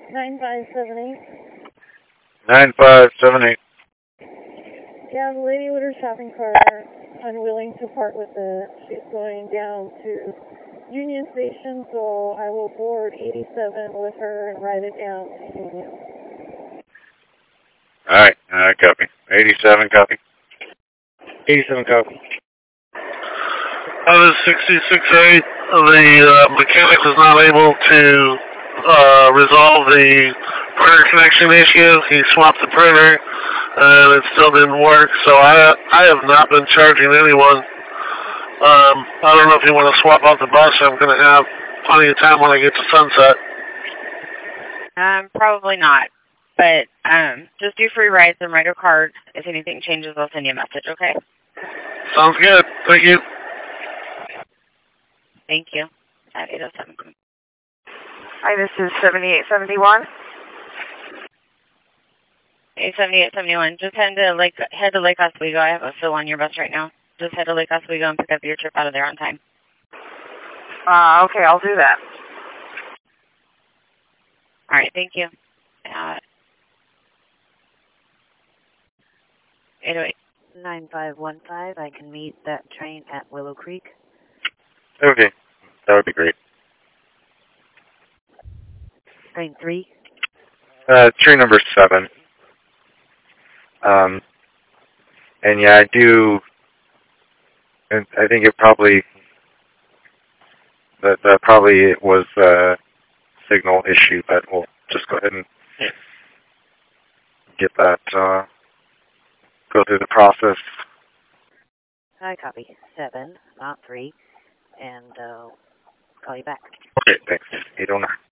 9578. 9578. Yeah, the lady with her shopping cart, unwilling to part with it. She's going down to Union Station, so I will board 87 with her and ride it down to Union. Alright, copy. 87, copy. 87 copy. That is 66A. The mechanic was not able to resolve the printer connection issue. He swapped the printer, and it still didn't work. So I have not been charging anyone. I don't know if you want to swap out the bus. I'm going to have plenty of time when I get to Sunset. Probably not. But just do free rides and write a card. If anything changes, I'll send you a message, okay? Sounds good. Thank you. Thank you. At 807. Hi, this is 7871. 87871. Just head to Lake Oswego. I have a fill on your bus right now. Just head to Lake Oswego and pick up your trip out of there on time. Okay, I'll do that. All right, thank you. 808. 9515. I can meet that train at Willow Creek. Okay, that would be great. Train 3. Train number 7. And yeah, I do, and I think it probably, that probably it was a signal issue, but we'll just go ahead and get that, go through the process. I copy. 7, not 3. And call you back. Okay, thanks. 809.